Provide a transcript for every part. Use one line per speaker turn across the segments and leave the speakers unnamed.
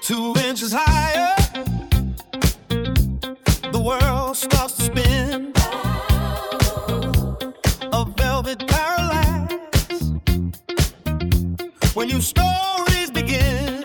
2 inches higher, the world starts to spin. A velvet parallax when your stories begin.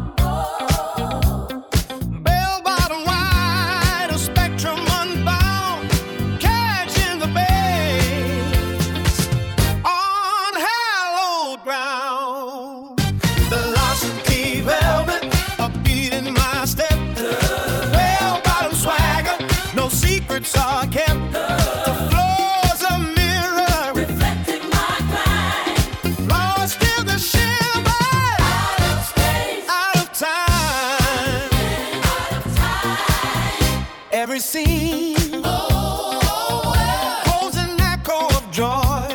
Bell bottom wide, a spectrum unbound, catching the bass on hallowed ground. Velocity velvet, a beat in my step. Bell bottom swagger, no secrets are kept. The floor's a mirror,
reflecting my climb.
lost in the shivers,
Out of space,
out of time.
out of time.
Every scene holds an echo of joy,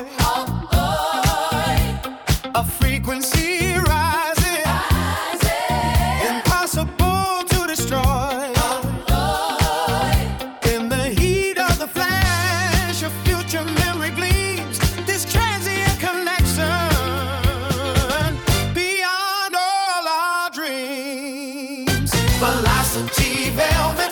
a frequency rising, impossible to destroy. In the heat of the flash, a future memory gleams. This transient connection beyond all our dreams. Velocity velvet.